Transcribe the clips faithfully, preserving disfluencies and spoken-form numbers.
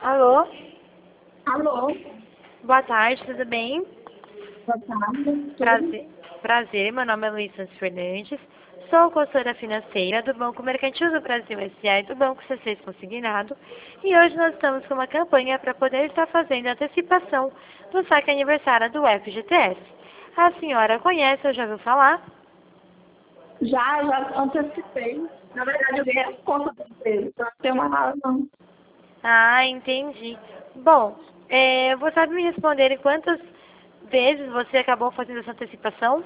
Alô? Alô, Boa tarde, tudo bem? boa tarde. Prazer, prazer, meu nome é Luísa Fernandes, sou consultora financeira do Banco Mercantil do Brasil S A e do Banco C seis Consignado e hoje nós estamos com uma campanha para poder estar fazendo antecipação do saque aniversário do F G T S. A senhora conhece ou já ouviu falar? Já, já antecipei. Na verdade, eu ganhei a conta da empresa, então não tem uma razão. Ah, entendi. Bom, é, você sabe me responder quantas vezes você acabou fazendo essa antecipação?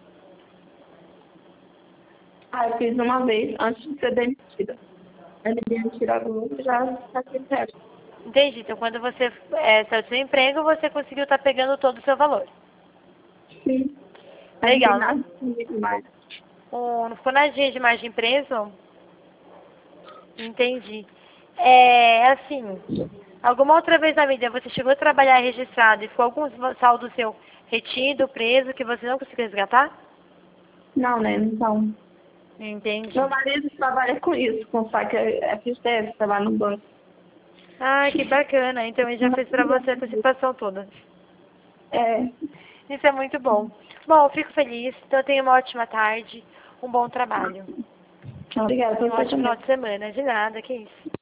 Ah, eu fiz uma vez antes de ser demitida. Aí me demitiram e já está aqui resto. Entendi. Então, quando você é, saiu do seu emprego, você conseguiu estar pegando todo o seu valor. Sim. Aí não tem Legal. nada comigo mais. Um, não ficou nadinha de margem preso? Entendi. É, assim, alguma outra vez na vida você chegou a trabalhar registrado e ficou algum saldo seu retido, preso, que você não conseguiu resgatar? Não, né? Então, Entendi. meu marido trabalha com isso, com saque F G T S, trabalha no banco. Ah, que bacana. Então ele já fez pra você a antecipação toda. É, Isso é muito bom. Bom, eu fico feliz. Então tenha uma ótima tarde, um bom trabalho. obrigada E por um você ótimo também. final de semana. De nada, que isso.